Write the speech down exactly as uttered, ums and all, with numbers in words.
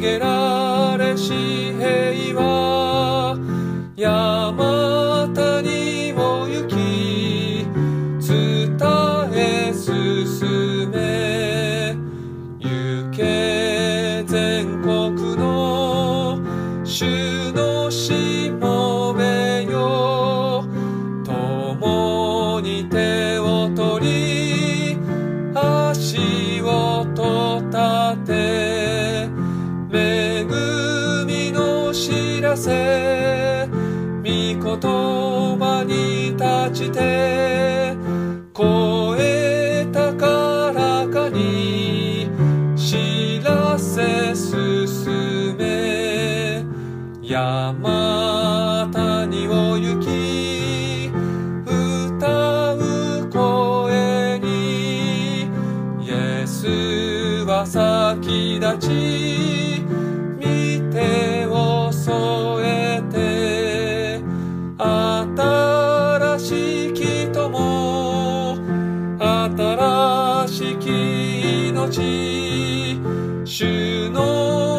げられし平は山谷を行き伝え進め行け全国の主のしもべよ共に手を取り足音立て恵みの知らせ御言葉に立ちて声高らかに知らせ進め山谷を行き歌う声にイエスは先立ち御手を添えて新しき友新しき命主の